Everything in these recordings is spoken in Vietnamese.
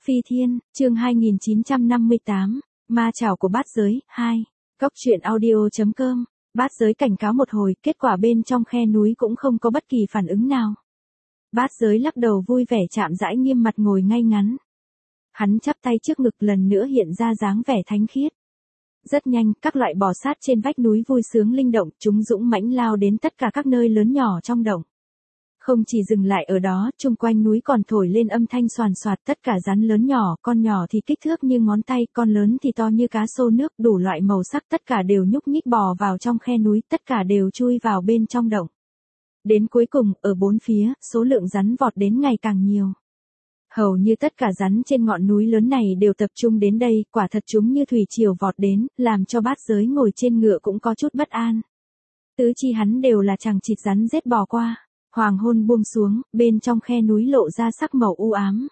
Phi Thiên, chương 2958, Ma chảo của bát giới, 2. Cốc truyện audio.com. Bát giới cảnh cáo một hồi, kết quả bên trong khe núi cũng không có bất kỳ phản ứng nào. Bát giới lắc đầu vui vẻ chạm rãi nghiêm mặt ngồi ngay ngắn. Hắn chắp tay trước ngực lần nữa hiện ra dáng vẻ thánh khiết. Rất nhanh, các loại bò sát trên vách núi vui sướng linh động, chúng dũng mãnh lao đến tất cả các nơi lớn nhỏ trong động. Không chỉ dừng lại ở đó, chung quanh núi còn thổi lên âm thanh xoàn xoạt, tất cả rắn lớn nhỏ, con nhỏ thì kích thước như ngón tay, con lớn thì to như cá xô nước, đủ loại màu sắc, tất cả đều nhúc nhích bò vào trong khe núi, tất cả đều chui vào bên trong động. Đến cuối cùng, ở bốn phía, số lượng rắn vọt đến ngày càng nhiều. Hầu như tất cả rắn trên ngọn núi lớn này đều tập trung đến đây, quả thật chúng như thủy triều vọt đến, làm cho bát giới ngồi trên ngựa cũng có chút bất an. Tứ chi hắn đều là chằng chịt rắn rết bò qua. Hoàng hôn buông xuống, bên trong khe núi lộ ra sắc màu u ám.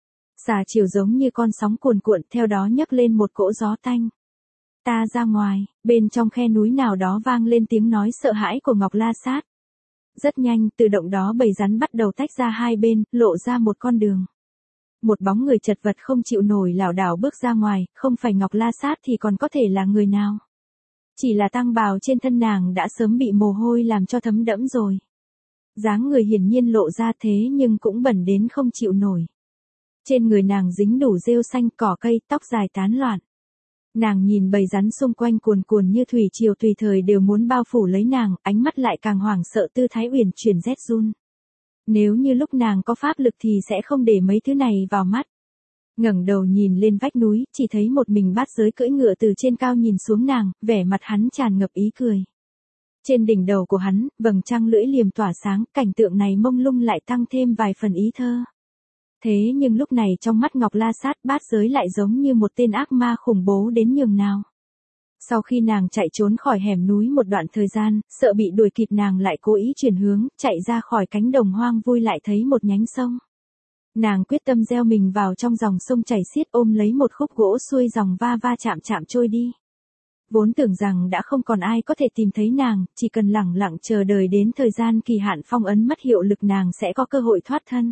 Xà chiều giống như con sóng cuồn cuộn, theo đó nhấc lên một cỗ gió tanh. Ta ra ngoài, bên trong khe núi nào đó vang lên tiếng nói sợ hãi của Ngọc La Sát. Rất nhanh, từ động đó bầy rắn bắt đầu tách ra hai bên, lộ ra một con đường. Một bóng người chật vật không chịu nổi lảo đảo bước ra ngoài, không phải Ngọc La Sát thì còn có thể là người nào. Chỉ là tang bào trên thân nàng đã sớm bị mồ hôi làm cho thấm đẫm rồi. Dáng người hiển nhiên lộ ra thế nhưng cũng bẩn đến không chịu nổi. Trên người nàng dính đủ rêu xanh cỏ cây, tóc dài tán loạn. Nàng nhìn bầy rắn xung quanh cuồn cuồn như thủy triều tùy thời đều muốn bao phủ lấy nàng, ánh mắt lại càng hoảng sợ tư thái uyển chuyển rét run. Nếu như lúc nàng có pháp lực thì sẽ không để mấy thứ này vào mắt. Ngẩng đầu nhìn lên vách núi, chỉ thấy một mình bát giới cưỡi ngựa từ trên cao nhìn xuống nàng, vẻ mặt hắn tràn ngập ý cười. Trên đỉnh đầu của hắn, vầng trăng lưỡi liềm tỏa sáng, cảnh tượng này mông lung lại tăng thêm vài phần ý thơ. Thế nhưng lúc này trong mắt Ngọc La Sát, bát giới lại giống như một tên ác ma khủng bố đến nhường nào. Sau khi nàng chạy trốn khỏi hẻm núi một đoạn thời gian, sợ bị đuổi kịp nàng lại cố ý chuyển hướng, chạy ra khỏi cánh đồng hoang vui lại thấy một nhánh sông. Nàng quyết tâm gieo mình vào trong dòng sông chảy xiết ôm lấy một khúc gỗ xuôi dòng va va chạm chạm trôi đi. Vốn tưởng rằng đã không còn ai có thể tìm thấy nàng, chỉ cần lẳng lặng chờ đợi đến thời gian kỳ hạn phong ấn mất hiệu lực nàng sẽ có cơ hội thoát thân.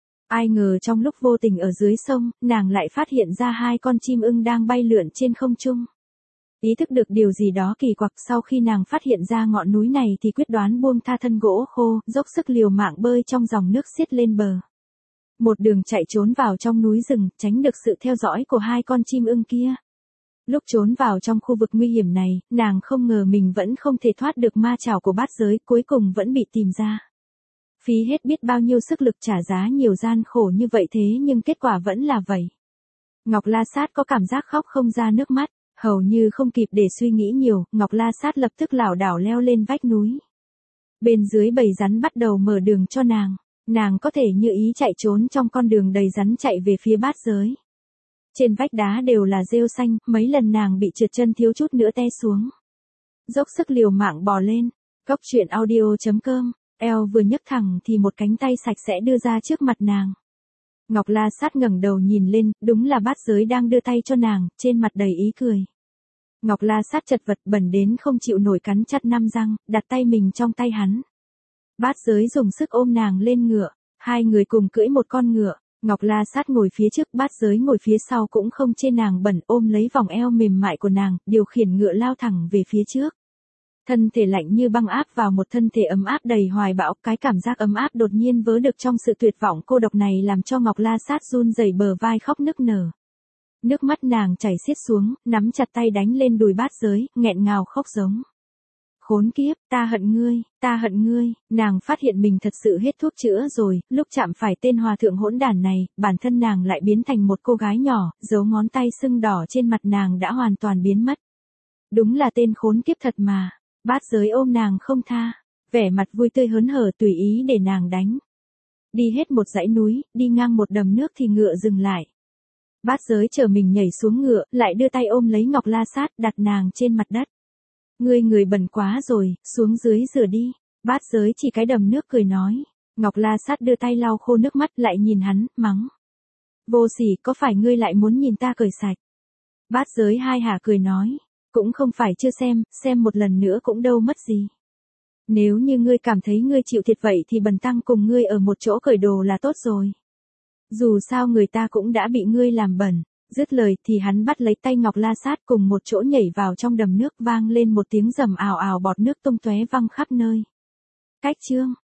Ai ngờ trong lúc vô tình ở dưới sông, nàng lại phát hiện ra hai con chim ưng đang bay lượn trên không trung. Ý thức được điều gì đó kỳ quặc sau khi nàng phát hiện ra ngọn núi này thì quyết đoán buông tha thân gỗ khô, dốc sức liều mạng bơi trong dòng nước xiết lên bờ. Một đường chạy trốn vào trong núi rừng, tránh được sự theo dõi của hai con chim ưng kia. Lúc trốn vào trong khu vực nguy hiểm này, nàng không ngờ mình vẫn không thể thoát được ma chảo của bát giới, cuối cùng vẫn bị tìm ra. Phí hết biết bao nhiêu sức lực trả giá nhiều gian khổ như vậy thế nhưng kết quả vẫn là vậy. Ngọc La Sát có cảm giác khóc không ra nước mắt, hầu như không kịp để suy nghĩ nhiều, Ngọc La Sát lập tức lảo đảo leo lên vách núi. Bên dưới bầy rắn bắt đầu mở đường cho nàng có thể như ý chạy trốn trong con đường đầy rắn chạy về phía bát giới. Trên vách đá đều là rêu xanh, mấy lần nàng bị trượt chân thiếu chút nữa té xuống. Dốc sức liều mạng bò lên, cốc truyện audio.com, eo vừa nhấc thẳng thì một cánh tay sạch sẽ đưa ra trước mặt nàng. Ngọc La Sát ngẩng đầu nhìn lên, đúng là bát giới đang đưa tay cho nàng, trên mặt đầy ý cười. Ngọc La Sát chật vật bẩn đến không chịu nổi cắn chặt năm răng, đặt tay mình trong tay hắn. Bát giới dùng sức ôm nàng lên ngựa, hai người cùng cưỡi một con ngựa. Ngọc La Sát ngồi phía trước, bát giới ngồi phía sau cũng không chê nàng bẩn, ôm lấy vòng eo mềm mại của nàng, điều khiển ngựa lao thẳng về phía trước. Thân thể lạnh như băng áp vào một thân thể ấm áp đầy hoài bão, cái cảm giác ấm áp đột nhiên vớ được trong sự tuyệt vọng cô độc này làm cho Ngọc La Sát run rẩy bờ vai khóc nức nở. Nước mắt nàng chảy xiết xuống, nắm chặt tay đánh lên đùi bát giới, nghẹn ngào khóc giống. Khốn kiếp, ta hận ngươi, nàng phát hiện mình thật sự hết thuốc chữa rồi, lúc chạm phải tên hòa thượng hỗn đản này, bản thân nàng lại biến thành một cô gái nhỏ, dấu ngón tay sưng đỏ trên mặt nàng đã hoàn toàn biến mất. Đúng là tên khốn kiếp thật mà, bát giới ôm nàng không tha, vẻ mặt vui tươi hớn hở tùy ý để nàng đánh. Đi hết một dãy núi, đi ngang một đầm nước thì ngựa dừng lại. Bát giới chờ mình nhảy xuống ngựa, lại đưa tay ôm lấy Ngọc La Sát, đặt nàng trên mặt đất. Người bẩn quá rồi, xuống dưới rửa đi. Bát giới chỉ cái đầm nước cười nói. Ngọc La Sát đưa tay lau khô nước mắt lại nhìn hắn, mắng. Vô sỉ, có phải ngươi lại muốn nhìn ta cởi sạch? Bát giới hai hả cười nói. Cũng không phải chưa xem một lần nữa cũng đâu mất gì. Nếu như ngươi cảm thấy ngươi chịu thiệt vậy thì bần tăng cùng ngươi ở một chỗ cởi đồ là tốt rồi. Dù sao người ta cũng đã bị ngươi làm bẩn. Dứt lời thì hắn bắt lấy tay Ngọc La Sát cùng một chỗ nhảy vào trong đầm nước, vang lên một tiếng rầm ào ào, bọt nước tung tóe văng khắp nơi. Cách chương